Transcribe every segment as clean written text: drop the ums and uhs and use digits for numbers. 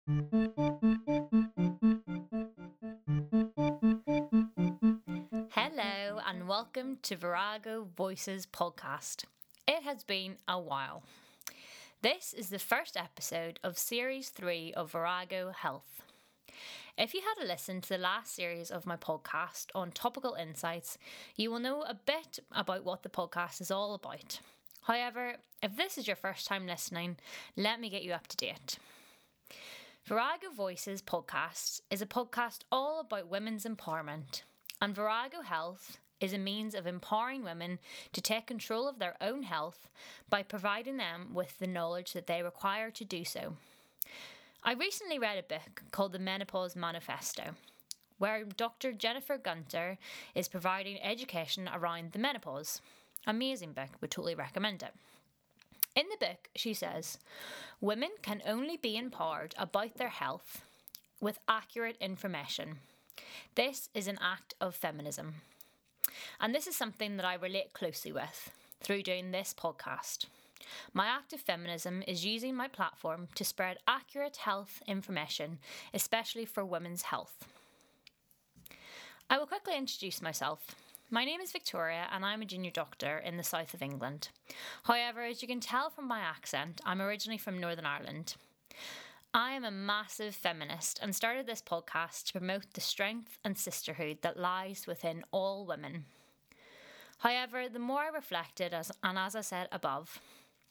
Hello and welcome to Virago Voices podcast. It has been a while. This is the first episode of Series 3 of Virago Health. If you had a listen to the last series of my podcast on topical insights, you will know a bit about what the podcast is all about. However, if this is your first time listening, let me get you up to date. Virago Voices podcast is a podcast all about women's empowerment, and Virago Health is a means of empowering women to take control of their own health by providing them with the knowledge that they require to do so. I recently read a book called The Menopause Manifesto, where Dr. Jennifer Gunter is providing education around the menopause. Amazing book, would totally recommend it. In the book, she says, women can only be empowered about their health with accurate information. This is an act of feminism. And this is something that I relate closely with through doing this podcast. My act of feminism is using my platform to spread accurate health information, especially for women's health. I will quickly introduce myself. My name is Victoria and I'm a junior doctor in the south of England. However, as you can tell from my accent, I'm originally from Northern Ireland. I am a massive feminist and started this podcast to promote the strength and sisterhood that lies within all women. However, the more I reflected, as I said above,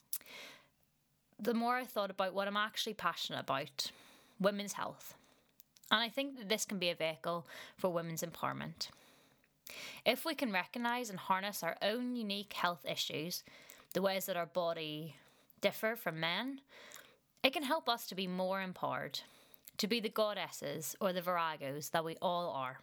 the more I thought about what I'm actually passionate about, women's health. And I think that this can be a vehicle for women's empowerment. If we can recognise and harness our own unique health issues, the ways that our body differ from men, it can help us to be more empowered, to be the goddesses or the viragos that we all are.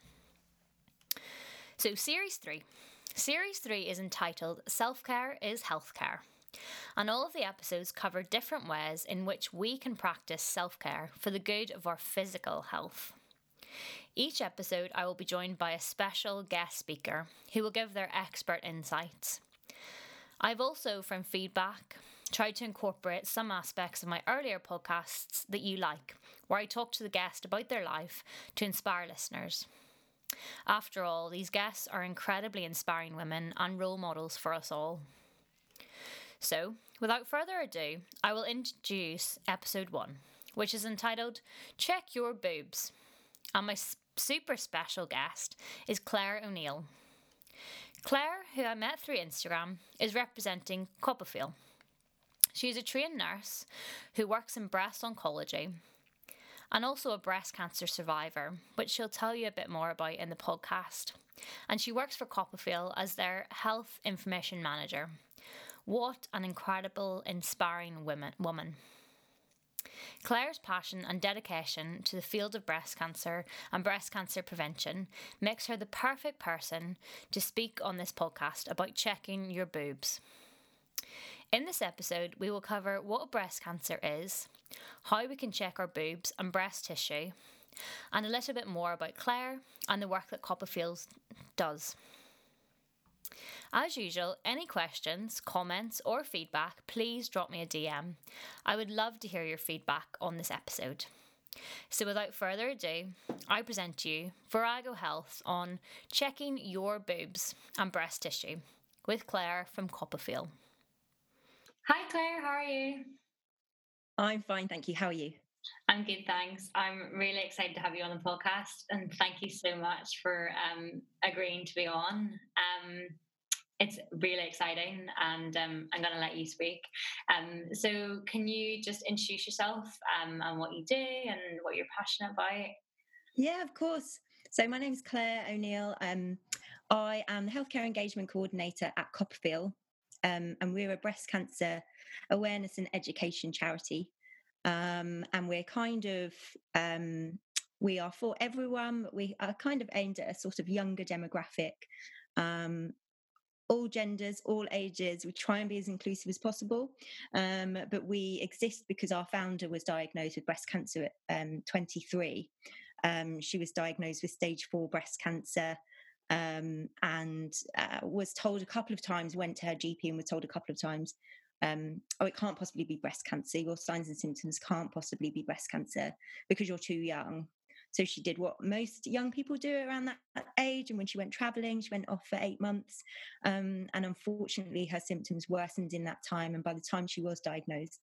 So Series 3. Series 3 is entitled Self-Care is Healthcare. And all of the episodes cover different ways in which we can practice self-care for the good of our physical health. Each episode, I will be joined by a special guest speaker who will give their expert insights. I've also, from feedback, tried to incorporate some aspects of my earlier podcasts that you like, where I talk to the guest about their life to inspire listeners. After all, these guests are incredibly inspiring women and role models for us all. So, without further ado, I will introduce episode 1, which is entitled Check Your Boobs. And my super special guest is Claire O'Neill. Claire, who I met through Instagram, is representing Copperfield. She is a trained nurse who works in breast oncology and also a breast cancer survivor, which she'll tell you a bit more about in the podcast. And she works for Copperfield as their health information manager. What an incredible, inspiring woman. Claire's passion and dedication to the field of breast cancer and breast cancer prevention makes her the perfect person to speak on this podcast about checking your boobs. In this episode, we will cover what breast cancer is, how we can check our boobs and breast tissue, and a little bit more about Claire and the work that Copperfield does. As usual, any questions, comments, or feedback, please drop me a DM. I would love to hear your feedback on this episode. So without further ado, I present to you Virago Health on checking your boobs and breast tissue with Claire from Copperfield. Hi Claire, how are you? I'm fine, thank you. How are you? I'm good, thanks. I'm really excited to have you on the podcast and thank you so much for agreeing to be on. It's really exciting and I'm going to let you speak. So can you just introduce yourself and what you do and what you're passionate about? Yeah, of course. So my name is Claire O'Neill. I am the Healthcare Engagement Coordinator at Copperfield, and we're a breast cancer awareness and education charity. And we're kind of, we are for everyone. We are kind of aimed at a sort of younger demographic. All genders, all ages. We try and be as inclusive as possible. But we exist because our founder was diagnosed with breast cancer at 23. She was diagnosed with stage 4 breast cancer and was told a couple of times, went to her GP and was told a couple of times oh, it can't possibly be breast cancer. Your signs and symptoms can't possibly be breast cancer because you're too young. So she did what most young people do around that age. And when she went traveling, she went off for 8 months. And unfortunately, her symptoms worsened in that time. And by the time she was diagnosed,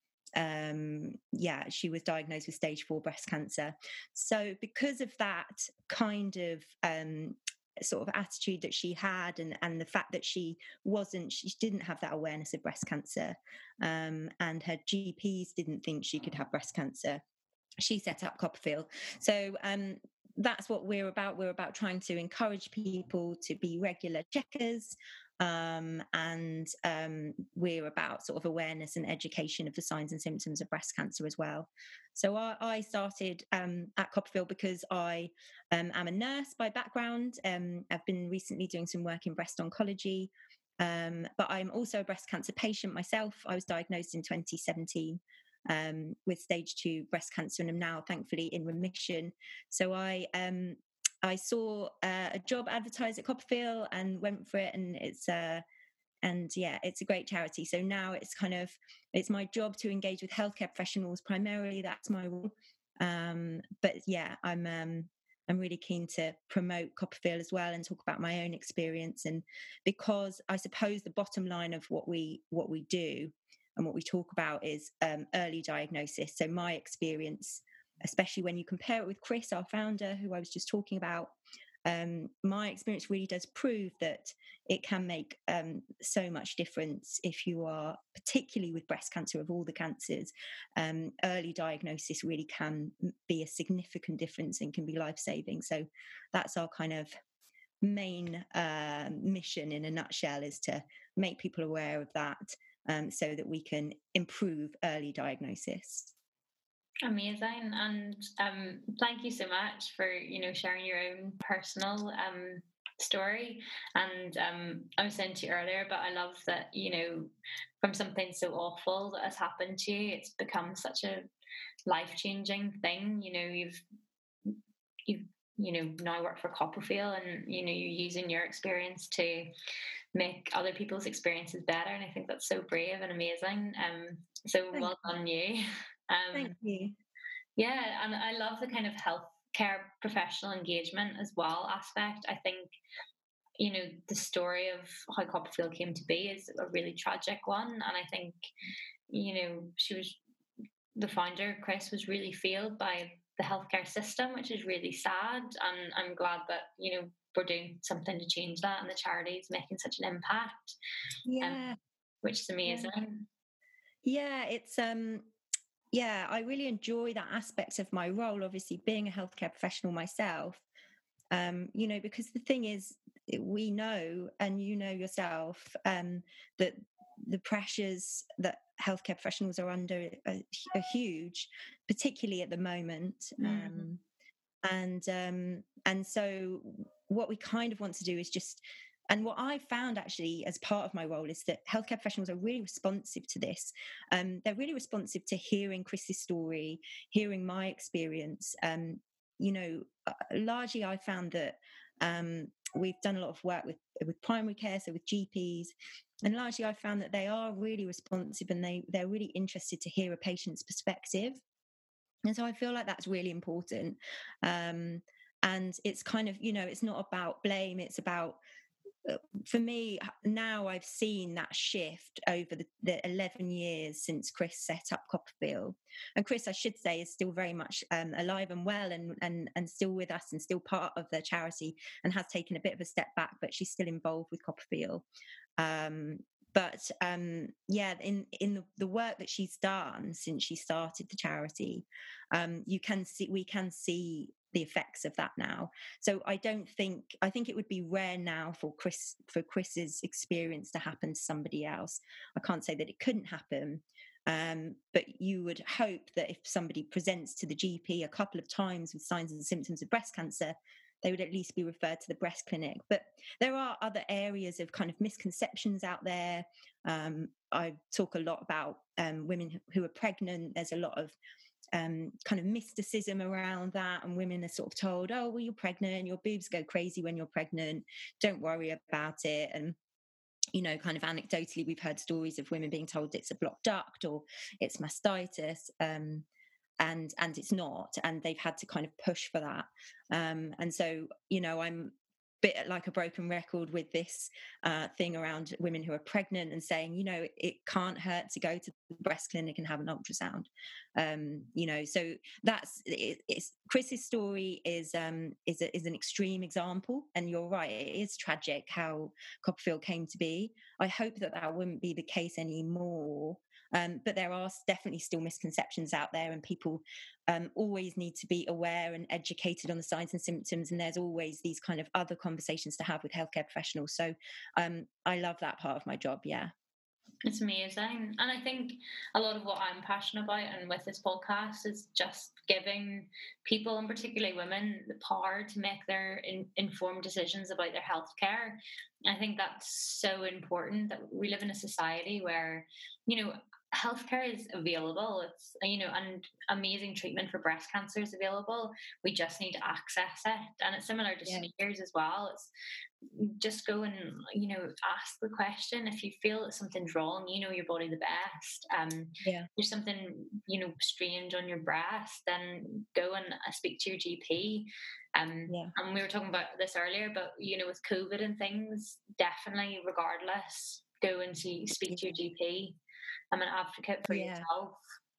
she was diagnosed with stage 4 breast cancer. So because of that kind of sort of attitude that she had, and the fact that she didn't have that awareness of breast cancer, and her GPs didn't think she could have breast cancer, she set up Copperfield. So that's what we're about. We're about trying to encourage people to be regular checkers, and we're about sort of awareness and education of the signs and symptoms of breast cancer as well. So I started at Copperfield because I am a nurse by background. I've been recently doing some work in breast oncology, but I'm also a breast cancer patient myself. I was diagnosed in 2017 with stage 2 breast cancer, and I'm now thankfully in remission. So I saw a job advertised at Copperfield and went for it, and it's a great charity. So now it's my job to engage with healthcare professionals primarily. That's my role. But yeah, I'm really keen to promote Copperfield as well and talk about my own experience. And because I suppose the bottom line of what we do and what we talk about is early diagnosis. So my experience, especially when you compare it with Chris, our founder, who I was just talking about, my experience really does prove that it can make so much difference if you are, particularly with breast cancer, of all the cancers, early diagnosis really can be a significant difference and can be life-saving. So that's our kind of main mission in a nutshell, is to make people aware of that, so that we can improve early diagnosis. Amazing. And thank you so much for sharing your own personal story. And I was saying to you earlier, but I love that from something so awful that has happened to you, it's become such a life-changing thing. You've now work for Copperfield, and you're using your experience to make other people's experiences better, and I think that's so brave and amazing. So well done you. Thank you. Yeah, and I love the kind of healthcare professional engagement as well aspect. I think the story of how Copperfield came to be is a really tragic one, and I think the founder, Chris, was really failed by the healthcare system, which is really sad. And I'm glad that we're doing something to change that, and the charity is making such an impact. Yeah, which is amazing. Yeah, it's I really enjoy that aspect of my role. Obviously, being a healthcare professional myself, because the thing is, we know, and yourself, that the pressures that healthcare professionals are under are huge, particularly at the moment. And so what we kind of want to do is just, and what I found actually as part of my role is that healthcare professionals are really responsive to this. They're really responsive to hearing Chris's story, hearing my experience. Largely I found that we've done a lot of work with primary care, so with GPs, and largely I found that they are really responsive, and they're really interested to hear a patient's perspective. And so I feel like that's really important. And it's kind of, it's not about blame. It's about, for me, now I've seen that shift over the 11 years since Chris set up Copperfield. And Chris, I should say, is still very much alive and well, and still with us, and still part of the charity, and has taken a bit of a step back, but she's still involved with Copperfield. But in the work that she's done since she started the charity, we can see the effects of that now. So I think it would be rare now for Chris's experience to happen to somebody else. I can't say that it couldn't happen, but you would hope that if somebody presents to the GP a couple of times with signs and symptoms of breast cancer, they would at least be referred to the breast clinic. But there are other areas of kind of misconceptions out there. I talk a lot about women who are pregnant. There's a lot of kind of mysticism around that, and women are sort of told, oh, well, you're pregnant, your boobs go crazy when you're pregnant, don't worry about it. And kind of anecdotally, we've heard stories of women being told it's a blocked duct or it's mastitis, and it's not, and they've had to kind of push for that. And so, I'm bit like a broken record with this thing around women who are pregnant and saying, it can't hurt to go to the breast clinic and have an ultrasound. So it's Chris's story is an extreme example, and you're right, it is tragic how Copperfield came to be. I hope that wouldn't be the case anymore. But there are definitely still misconceptions out there, and people always need to be aware and educated on the signs and symptoms. And there's always these kind of other conversations to have with healthcare professionals. So I love that part of my job. Yeah. It's amazing. And I think a lot of what I'm passionate about and with this podcast is just giving people, and particularly women, the power to make their informed decisions about their healthcare. I think that's so important, that we live in a society where, healthcare is available. It's, and amazing treatment for breast cancer is available. We just need to access it. And it's similar to sneakers as well. It's just go and, ask the question. If you feel that something's wrong, your body the best. There's something, strange on your breast, then go and speak to your GP. And we were talking about this earlier, but, with COVID and things, definitely, regardless, go and speak to your GP. I'm an advocate for yourself.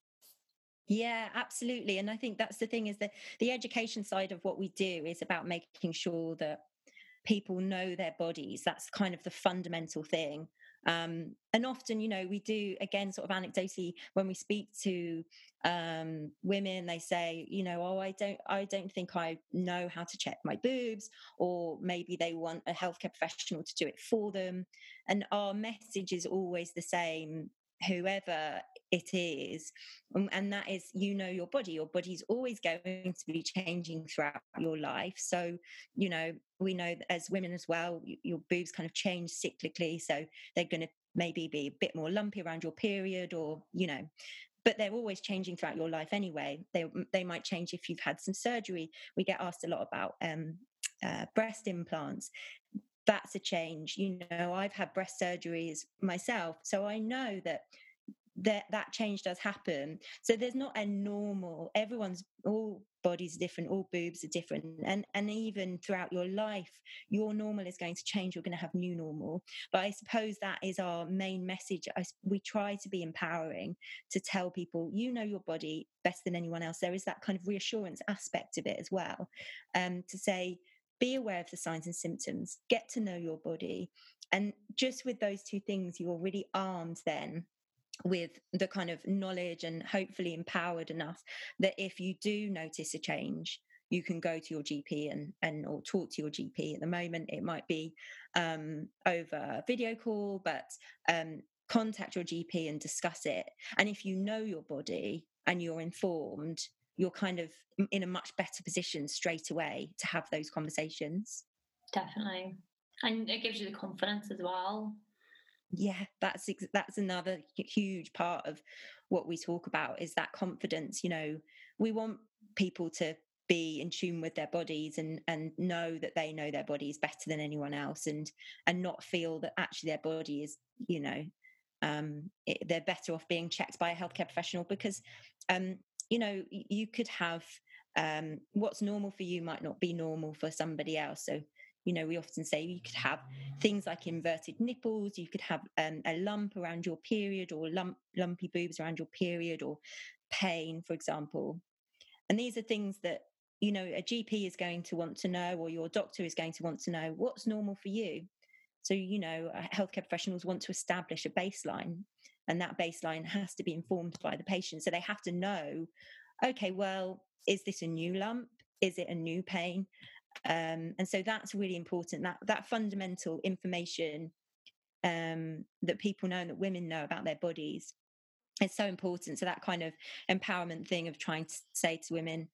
Yeah, absolutely. And I think that's the thing, is that the education side of what we do is about making sure that people know their bodies. That's kind of the fundamental thing. And often, we do, again, sort of anecdotally, when we speak to women, they say, oh, I don't think I know how to check my boobs, or maybe they want a healthcare professional to do it for them. And our message is always the same, whoever it is, and that is, your body's always going to be changing throughout your life. So we know that as women as well, your boobs kind of change cyclically, so they're going to maybe be a bit more lumpy around your period, or but they're always changing throughout your life anyway. They might change if you've had some surgery. We get asked a lot about breast implants. That's a change. I've had breast surgeries myself, so I know that change does happen. So there's not a normal, all bodies are different, all boobs are different, and even throughout your life, your normal is going to change. You're going to have new normal. But I suppose that is our main message. We try to be empowering, to tell people, your body better than anyone else. There is that kind of reassurance aspect of it as well, to say, be aware of the signs and symptoms, get to know your body. And just with those two things, you're really armed then with the kind of knowledge, and hopefully empowered enough that if you do notice a change, you can go to your GP and or talk to your GP. At the moment, it might be over video call, but contact your GP and discuss it. And if you know your body and you're informed, you're kind of in a much better position straight away to have those conversations. Definitely. And it gives you the confidence as well. Yeah, that's another huge part of what we talk about, is that confidence. We want people to be in tune with their bodies, and know that they know their bodies better than anyone else, and not feel that actually their body is, they're better off being checked by a healthcare professional, because you could have what's normal for you might not be normal for somebody else. So we often say you could have things like inverted nipples, you could have a lump around your period, or lumpy boobs around your period, or pain, for example. And these are things that a GP is going to want to know, or your doctor is going to want to know, what's normal for you. So healthcare professionals want to establish a baseline, and that baseline has to be informed by the patient. So they have to know, okay, well, is this a new lump? Is it a new pain? And so that's really important, that fundamental information that people know, and that women know about their bodies, is so important. So that kind of empowerment thing of trying to say to women,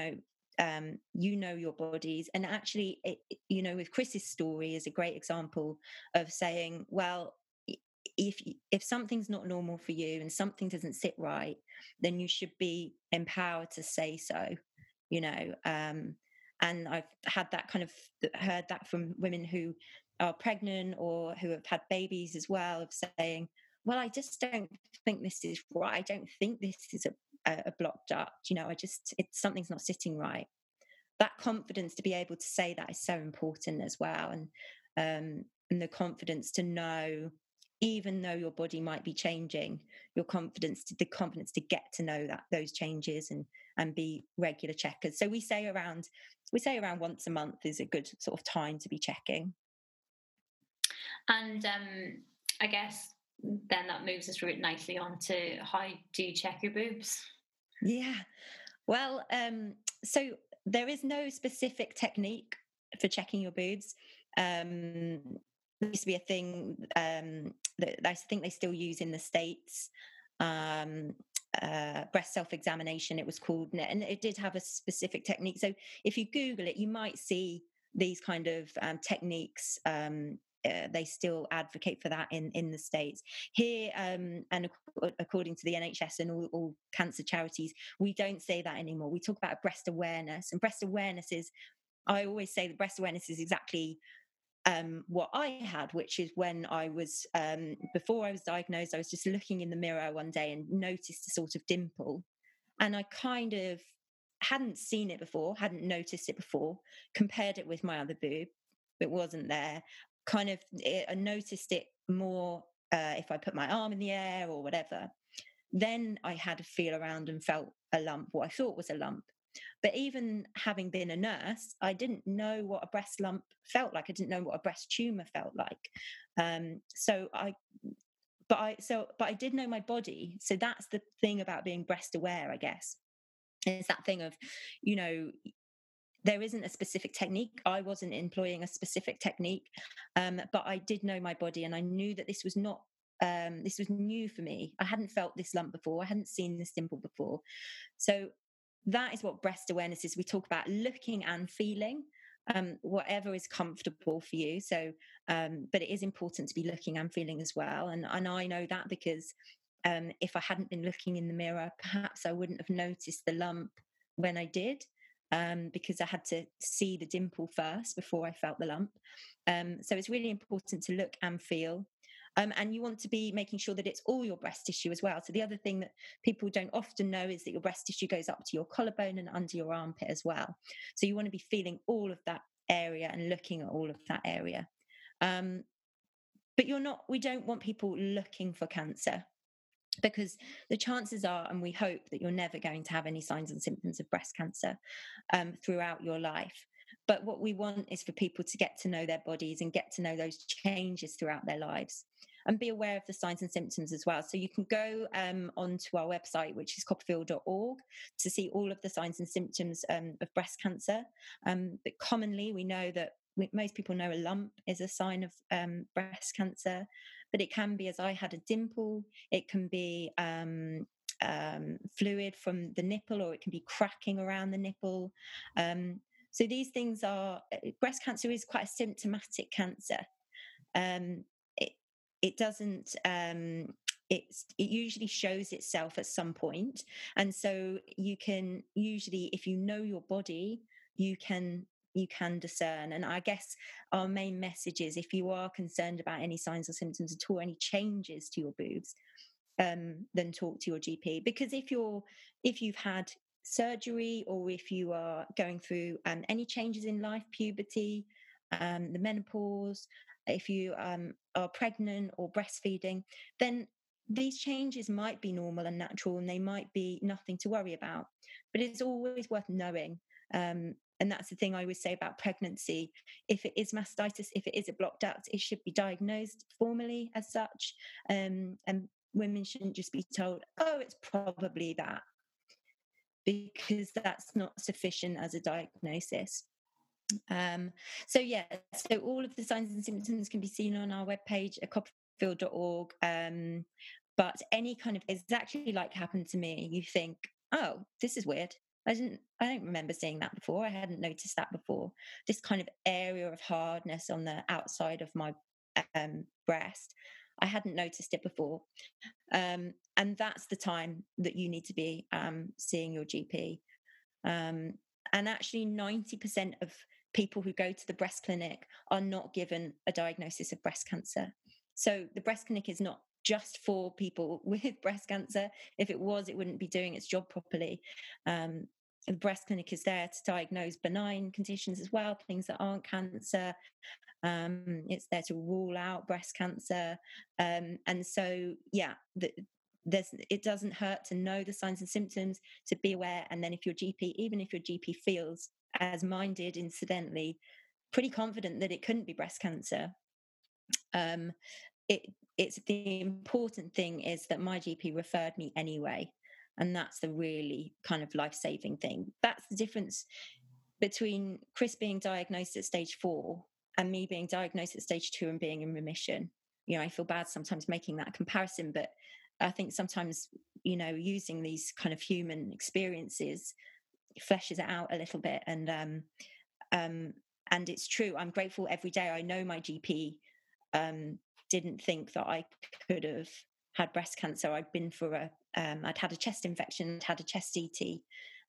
your bodies. And actually, with Chris's story is a great example of saying, well, if something's not normal for you and something doesn't sit right, then you should be empowered to say so. And I've heard that from women who are pregnant or who have had babies as well, of saying, well, I just don't think this is right. I don't think this is a blocked duct. Something's not sitting right. That confidence to be able to say that is so important as well. And the confidence to know, even though your body might be changing, the confidence to get to know that those changes and be regular checkers. So we say around once a month is a good sort of time to be checking. And I guess then that moves us really nicely on to how do you check your boobs? Yeah. Well, so there is no specific technique for checking your boobs. There used to be a thing that I think they still use in the States. Breast self-examination, it was called, and it did have a specific technique. So if you Google it, you might see these kind of techniques. They still advocate for that in the States. Here, and according to the NHS and all cancer charities, we don't say that anymore. We talk about breast awareness, and breast awareness is, I always say, the breast awareness is exactly what I had, which is when I was, before I was diagnosed, I was just looking in the mirror one day and noticed a sort of dimple. And I kind of hadn't seen it before, hadn't noticed it before, compared it with my other boob. It wasn't there. I noticed it more if I put my arm in the air or whatever. Then I had a feel around and felt a lump, what I thought was a lump. But even having been a nurse, I didn't know what a breast lump felt like. I didn't know what a breast tumor felt like. But I did know my body. So that's the thing about being breast aware, I guess. It's that thing of, there isn't a specific technique. I wasn't employing a specific technique, but I did know my body, and I knew that this was not. This was new for me. I hadn't felt this lump before. I hadn't seen this dimple before. So that is what breast awareness is. We talk about looking and feeling, whatever is comfortable for you. So, but it is important to be looking and feeling as well. And I know that because if I hadn't been looking in the mirror, perhaps I wouldn't have noticed the lump when I did. Because I had to see the dimple first before I felt the lump. So it's really important to look and feel. And you want to be making sure that it's all your breast tissue as well. So the other thing that people don't often know is that your breast tissue goes up to your collarbone and under your armpit as well. So you want to be feeling all of that area and looking at all of that area. But we don't want people looking for cancer, because the chances are, and we hope, that you're never going to have any signs and symptoms of breast cancer throughout your life. But what we want is for people to get to know their bodies and get to know those changes throughout their lives and be aware of the signs and symptoms as well. So you can go onto our website, which is copperfield.org, to see all of the signs and symptoms of breast cancer. But commonly, we know that most people know a lump is a sign of breast cancer, but it can be, as I had, a dimple. It can be fluid from the nipple, or it can be cracking around the nipple. So these things breast cancer is quite a symptomatic cancer. It doesn't. It usually shows itself at some point, and so you can usually, if you know your body, you can discern. And I guess our main message is, if you are concerned about any signs or symptoms at all, any changes to your boobs, then talk to your GP. Because if you've had surgery, or if you are going through any changes in life, puberty, the menopause, if you are pregnant or breastfeeding, then these changes might be normal and natural, and they might be nothing to worry about. But it's always worth knowing. And that's the thing I always say about pregnancy. If it is mastitis, if it is a blocked duct, it should be diagnosed formally as such. And women shouldn't just be told, oh, it's probably that, because that's not sufficient as a diagnosis. So all of the signs and symptoms can be seen on our webpage at copperfield.org. But any kind of, exactly like happened to me, you think, oh, this is weird. I don't remember seeing that before. I hadn't noticed that before. This kind of area of hardness on the outside of my breast, I hadn't noticed it before. And that's the time that you need to be seeing your GP. And actually 90% of people who go to the breast clinic are not given a diagnosis of breast cancer. So the breast clinic is not just for people with breast cancer. If it was, it wouldn't be doing its job properly. The breast clinic is there to diagnose benign conditions as well, things that aren't cancer. It's there to rule out breast cancer. And so, yeah, it doesn't hurt to know the signs and symptoms, to be aware. And then if your GP, even if your GP feels, as mine did incidentally, pretty confident that it couldn't be breast cancer, it's the important thing is that my GP referred me anyway. And that's the really kind of life-saving thing. That's the difference between Chris being diagnosed at stage 4 and me being diagnosed at stage 2 and being in remission. I feel bad sometimes making that comparison, but I think sometimes, using these kind of human experiences fleshes it out a little bit. And it's true. I'm grateful every day. I know my GP didn't think that I could have had breast cancer. I'd been for I'd had a chest infection, had a chest CT,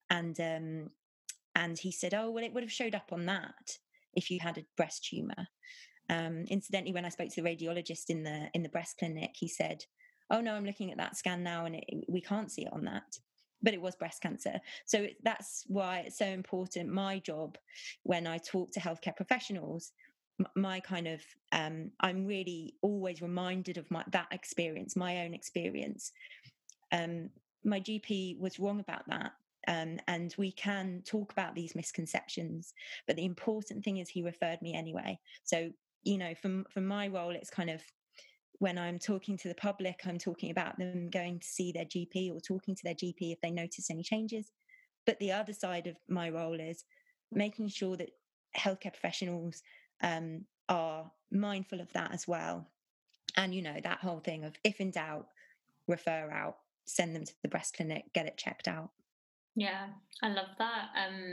and he said, "Oh, well, it would have showed up on that if you had a breast tumor." Incidentally, when I spoke to the radiologist in the breast clinic, he said, "Oh no, I'm looking at that scan now, and we can't see it on that." But it was breast cancer. So that's why it's so important. My job, when I talk to healthcare professionals, my kind of I'm really always reminded of that experience, my own experience. My GP was wrong about that. And we can talk about these misconceptions, but the important thing is he referred me anyway. So, from my role, it's kind of when I'm talking to the public, I'm talking about them going to see their GP or talking to their GP if they notice any changes. But the other side of my role is making sure that healthcare professionals are mindful of that as well. And, that whole thing of if in doubt, refer out, send them to the breast clinic, get it checked out. Yeah, I love that.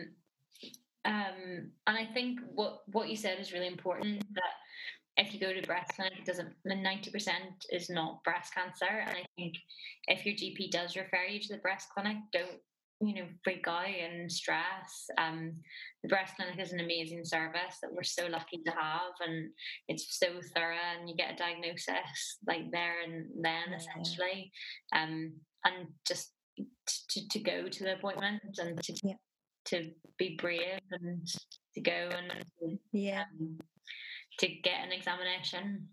And I think what you said is really important, that if you go to breast clinic, it doesn't, 90% is not breast cancer. And I think if your GP does refer you to the breast clinic, don't, freak out and stress. The breast clinic is an amazing service that we're so lucky to have, and it's so thorough, and you get a diagnosis like there and then, essentially. And just to go to the appointment and to be brave and to go and to get an examination.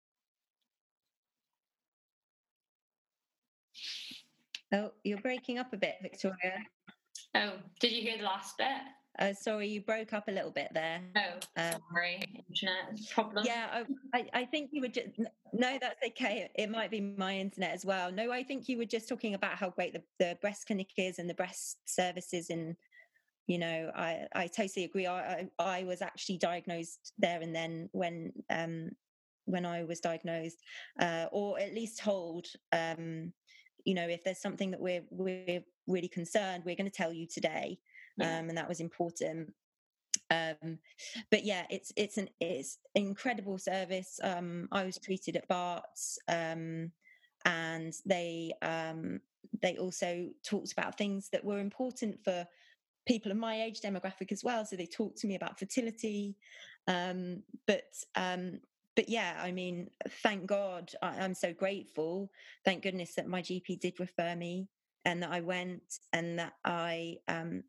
Oh, you're breaking up a bit, Victoria. Oh, did you hear the last bit? Sorry, you broke up a little bit there. Oh, sorry, internet problem. Yeah, I think you were just, no, that's okay. It might be my internet as well. No, I think you were just talking about how great the breast clinic is and the breast services. And, I totally agree. I was actually diagnosed there and then when I was diagnosed, or at least told, if there's something that we're really concerned, we're going to tell you today. And that was important. But yeah, it's an incredible service. I was treated at Barts, and they also talked about things that were important for people of my age demographic as well. So they talked to me about fertility, but yeah, I mean, thank God, I'm so grateful. Thank goodness that my GP did refer me, and that I went, and that I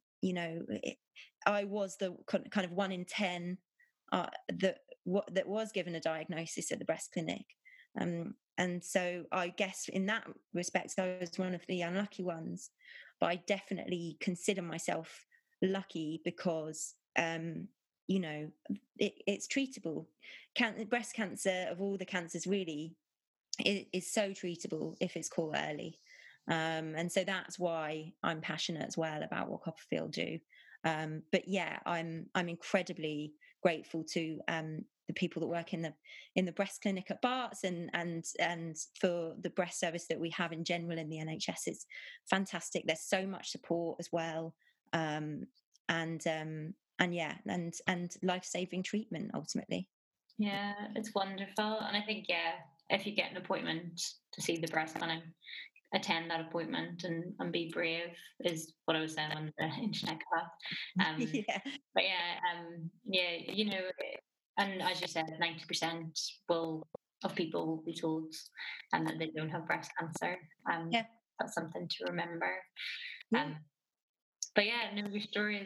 was the kind of 1 in 10 that was given a diagnosis at the breast clinic. And so I guess in that respect, I was one of the unlucky ones. But I definitely consider myself lucky because, it's treatable. Breast cancer, of all the cancers, really, is so treatable if it's caught early. And so that's why I'm passionate as well about what Copperfield do. But yeah, I'm incredibly grateful to the people that work in the breast clinic at Barts and for the breast service that we have in general in the NHS. It's fantastic. There's so much support as well, and life-saving treatment ultimately. Yeah, it's wonderful. And I think if you get an appointment to see the breast clinic, attend that appointment and be brave is what I was saying on the internet class. Yeah. But yeah, and as you said, 90% will of people will be told that they don't have breast cancer. Yeah. That's something to remember. Yeah. But yeah, no, your story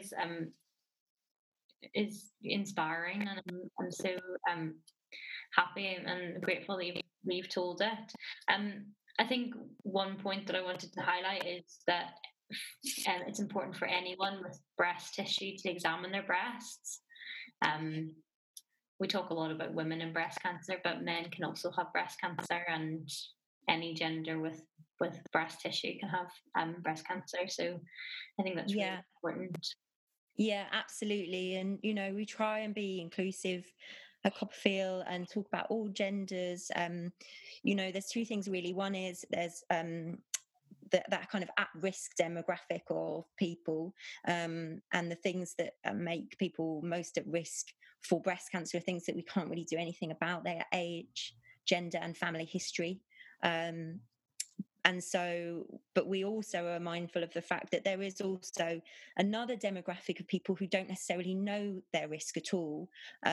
is inspiring, and I'm so happy and grateful that you've told it. I think one point that I wanted to highlight is that it's important for anyone with breast tissue to examine their breasts. We talk a lot about women and breast cancer, but men can also have breast cancer, and any gender with breast tissue can have breast cancer. So I think that's really important. Yeah, absolutely. And, we try and be inclusive at Copperfield and talk about all genders. There's two things really. One is there's that kind of at-risk demographic of people, and the things that make people most at risk for breast cancer are things that we can't really do anything about. Their age, gender, and family history. And so, but we also are mindful of the fact that there is also another demographic of people who don't necessarily know their risk at all.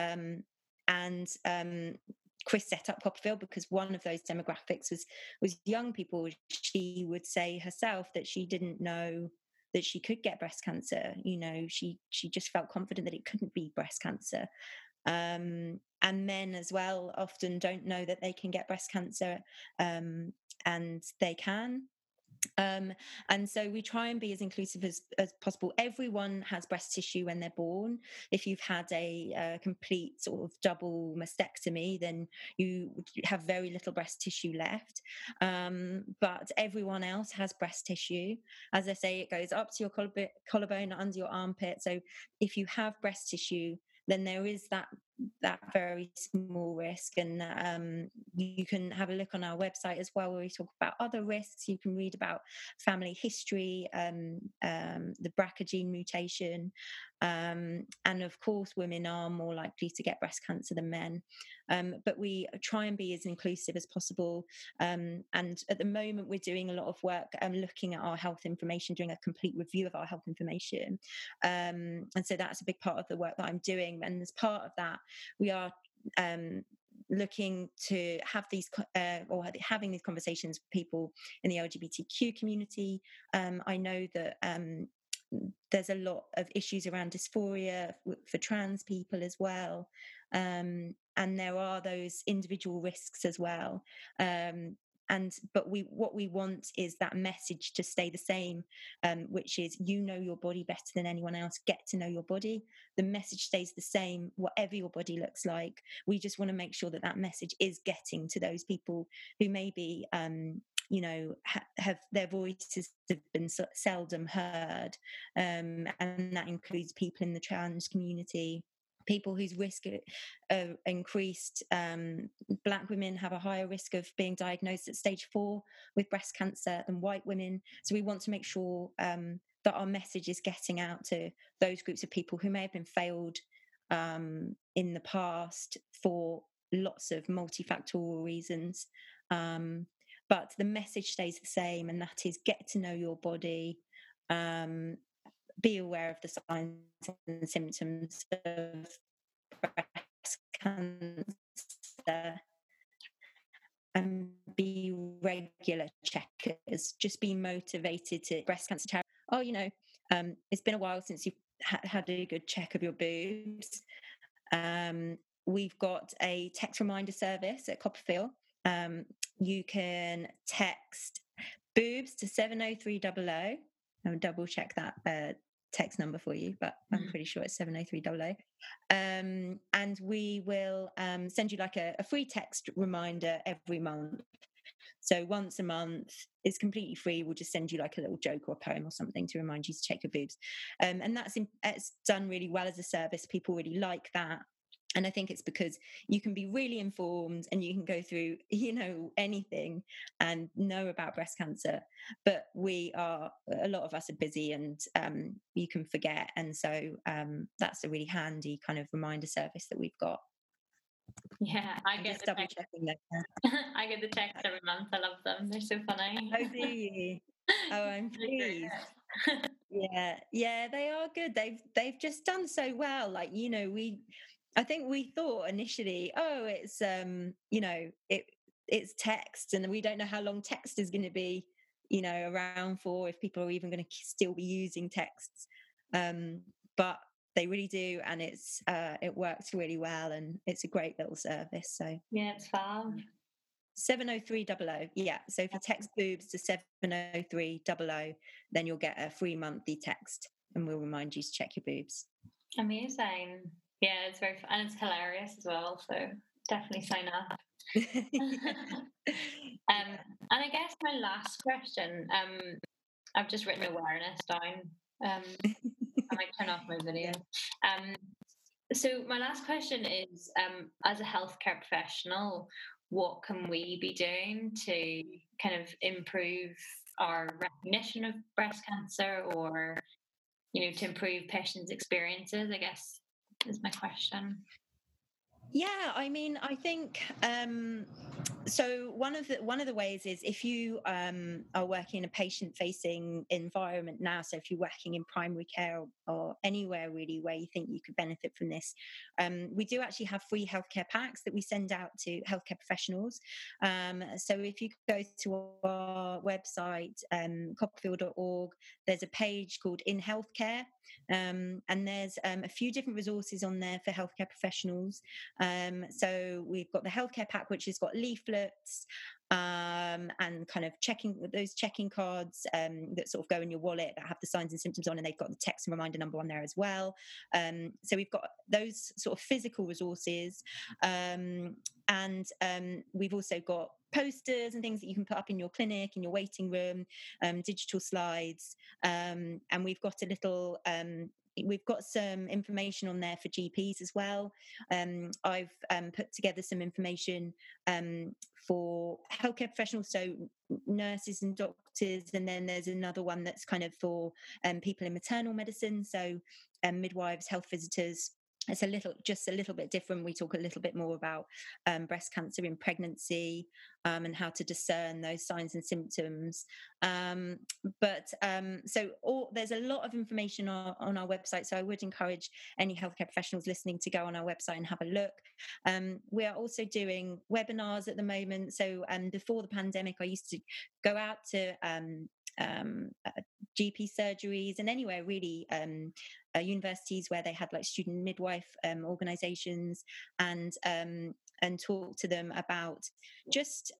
Chris set up Copperfield because one of those demographics was young people. She would say herself that she didn't know that she could get breast cancer. She just felt confident that it couldn't be breast cancer. And men as well often don't know that they can get breast cancer, and they can. And so we try and be as inclusive as possible. Everyone has breast tissue when they're born. If you've had a complete sort of double mastectomy, then you have very little breast tissue left. But everyone else has breast tissue. As I say, it goes up to your collarbone, under your armpit. So if you have breast tissue, then there is that very small risk. And you can have a look on our website as well, where we talk about other risks. You can read about family history, the BRCA gene mutation, and of course women are more likely to get breast cancer than men. But we try and be as inclusive as possible, and at the moment we're doing a lot of work looking at our health information, doing a complete review of our health information, and so that's a big part of the work that I'm doing. And as part of that, we are looking to have these or having these conversations with people in the LGBTQ community. I know that there's a lot of issues around dysphoria for trans people as well, and there are those individual risks as well. But what we want is that message to stay the same, which is your body better than anyone else. Get to know your body. The message stays the same, whatever your body looks like. We just want to make sure that message is getting to those people who maybe have their voices have been seldom heard, and that includes people in the trans community, people whose risk increased. Black women have a higher risk of being diagnosed at stage 4 with breast cancer than white women. So we want to make sure that our message is getting out to those groups of people who may have been failed in the past for lots of multifactorial reasons. But the message stays the same, and that is get to know your body, be aware of the signs and symptoms of breast cancer, and be regular checkers. Just be motivated to breast cancer charity. It's been a while since you've had a good check of your boobs. We've got a text reminder service at Copperfield. You can text boobs to 70300. I'll double check that text number for you, but I'm pretty sure it's 70300. And we will send you like a free text reminder every month. So once a month, it's completely free. We'll just send you like a little joke or a poem or something to remind you to check your boobs. And it's done really well as a service. People really like that. And I think it's because you can be really informed and you can go through, anything and know about breast cancer. But a lot of us are busy, and you can forget. And so that's a really handy kind of reminder service that we've got. Yeah, I I'm get just the double text. checking that. I get the text every month. I love them. They're so funny. Oh, do you? Oh, I'm Really pleased. great. Yeah, they are good. They've just done so well. Like, I think we thought initially, oh, it's it's text, and we don't know how long text is going to be, around for, if people are even going to still be using texts. But they really do, and it works really well, and it's a great little service. So Yeah, it's fab. 70300. Yeah. So if you text boobs to 70300, then you'll get a free monthly text, and we'll remind you to check your boobs. Amazing. Yeah, it's very fun. And it's hilarious as well. So definitely sign up. And I guess my last question, I've just written awareness down. I might turn off my video. So my last question is, as a healthcare professional, what can we be doing to kind of improve our recognition of breast cancer, or to improve patients' experiences, I guess, is my question. Yeah, I mean, I think so. One of the ways is, if you are working in a patient-facing environment now. So if you're working in primary care, or anywhere really where you think you could benefit from this, we do actually have free healthcare packs that we send out to healthcare professionals. So if you go to our website, copperfield.org, there's a page called In Healthcare, and there's a few different resources on there for healthcare professionals. So we've got the healthcare pack, which has got leaflets, and kind of checking cards that sort of go in your wallet, that have the signs and symptoms on, and they've got the text and reminder number on there as well. So we've got those sort of physical resources, and we've also got posters and things that you can put up in your clinic, in your waiting room, digital slides, and we've got we've got some information on there for GPs as well. I've put together some information for healthcare professionals, so nurses and doctors, and then there's another one that's kind of for people in maternal medicine, so midwives, health visitors. It's just a little bit different. We talk a little bit more about breast cancer in pregnancy, and how to discern those signs and symptoms. There's a lot of information on our website. So I would encourage any healthcare professionals listening to go on our website and have a look. We are also doing webinars at the moment. So before the pandemic, I used to go out to GP surgeries and anywhere really, universities where they had like student midwife organizations, and talk to them about just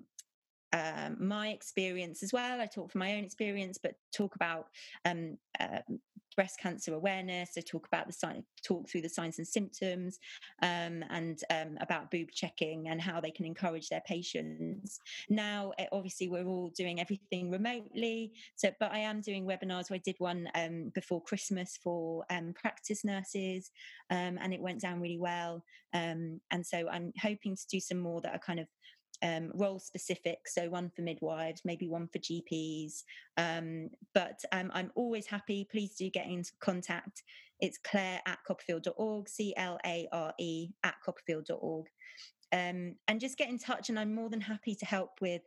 my experience as well. I talk from my own experience, but talk about breast cancer awareness. I talk through the signs and symptoms, and about boob checking and how they can encourage their patients. Now, obviously, we're all doing everything remotely, but I am doing webinars. I did one before Christmas for practice nurses, and it went down really well. And so I'm hoping to do some more that are kind of role specific, so one for midwives, maybe one for GPs, but I'm always happy. Please do get into contact. It's Clare@copperfield.org, CLARE @copperfield.org, and just get in touch, and I'm more than happy to help with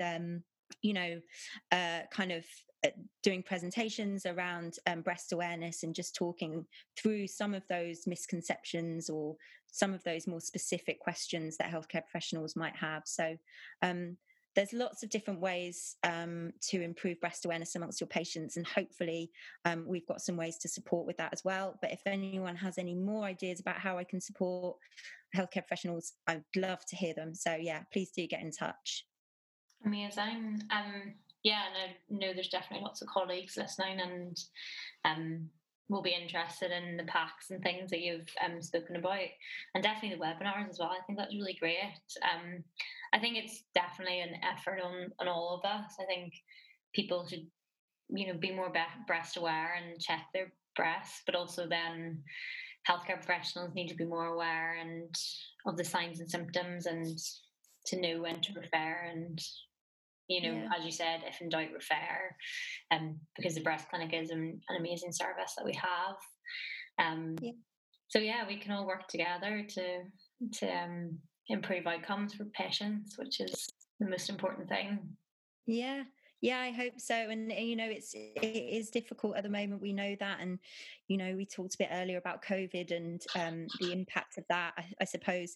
kind of doing presentations around breast awareness, and just talking through some of those misconceptions or some of those more specific questions that healthcare professionals might have. So there's lots of different ways to improve breast awareness amongst your patients, and hopefully we've got some ways to support with that as well. But if anyone has any more ideas about how I can support healthcare professionals, I'd love to hear them. So yeah, please do get in touch. Amazing. Yeah, and I know there's definitely lots of colleagues listening, and will be interested in the packs and things that you've spoken about, and definitely the webinars as well. I think that's really great. I think it's definitely an effort on all of us. I think people should, be more breast aware and check their breasts, but also then healthcare professionals need to be more aware and of the signs and symptoms, and to know when to refer, and as you said, if in doubt, refer, because the breast clinic is an amazing service that we have. So yeah, we can all work together to improve outcomes for patients, which is the most important thing. Yeah. Yeah, I hope so. And it is difficult at the moment. We know that, and we talked a bit earlier about COVID and the impact of that. I suppose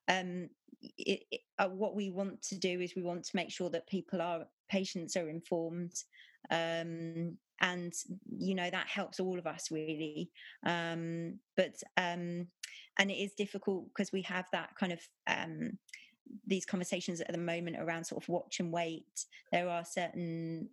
what we want to do is we want to make sure that patients are informed, and that helps all of us really. And it is difficult because we have that kind of these conversations at the moment around sort of watch and wait. There are certain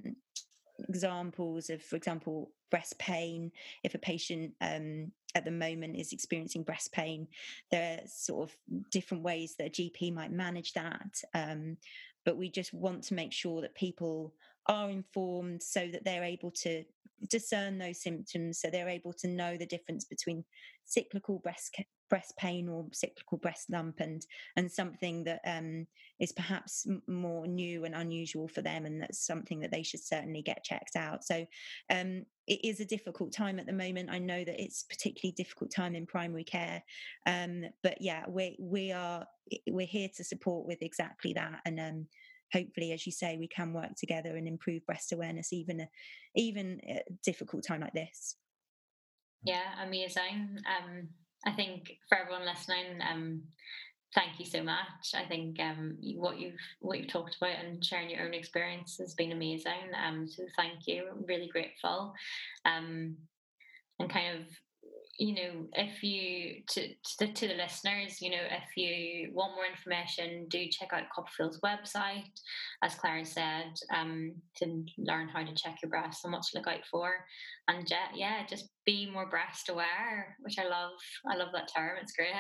examples of, for example, breast pain. If a patient at the moment is experiencing breast pain, there are sort of different ways that a GP might manage that. But we just want to make sure that people are informed so that they're able to discern those symptoms, so they're able to know the difference between cyclical breast pain or cyclical breast lump and something that is perhaps more new and unusual for them, and that's something that they should certainly get checked out. So it is a difficult time at the moment. I know that it's a particularly difficult time in primary care, but yeah, we're here to support with exactly that, and hopefully, as you say, we can work together and improve breast awareness even a difficult time like this. Yeah, amazing. I think for everyone listening, thank you so much. I think what you've talked about and sharing your own experience has been amazing. So thank you. I'm really grateful. And kind of, if you to the listeners, if you want more information, do check out Copperfield's website, as Claire said, to learn how to check your breasts and what to look out for, and just be more breast aware, which I love. I love that term. It's great.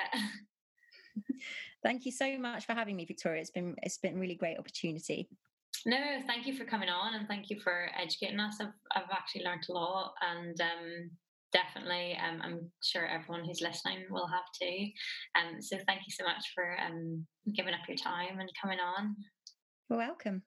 Thank you so much for having me, Victoria. It's been a really great opportunity. No, thank you for coming on, and thank you for educating us. I've actually learned a lot, and definitely I'm sure everyone who's listening will have too. So thank you so much for giving up your time and coming on. You're welcome.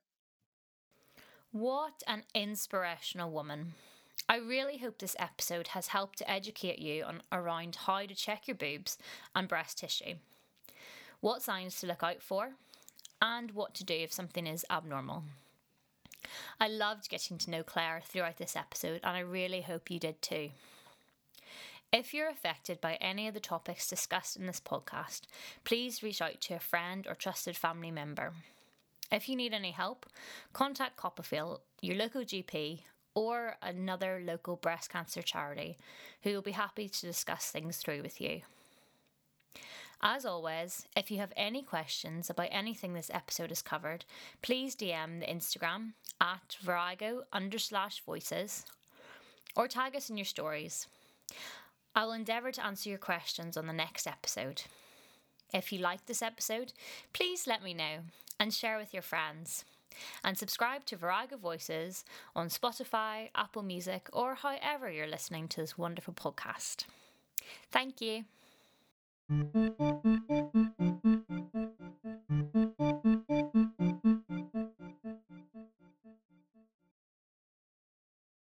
What an inspirational woman. I really hope this episode has helped to educate you around how to check your boobs and breast tissue, what signs to look out for, and what to do if something is abnormal. I loved getting to know Claire throughout this episode, and I really hope you did too. If you're affected by any of the topics discussed in this podcast, please reach out to a friend or trusted family member. If you need any help, contact Copperfield, your local GP, or another local breast cancer charity, who will be happy to discuss things through with you. As always, if you have any questions about anything this episode has covered, please DM the Instagram at virago_voices or tag us in your stories. I will endeavour to answer your questions on the next episode. If you liked this episode, please let me know and share with your friends. And subscribe to Virago Voices on Spotify, Apple Music, or however you're listening to this wonderful podcast. Thank you.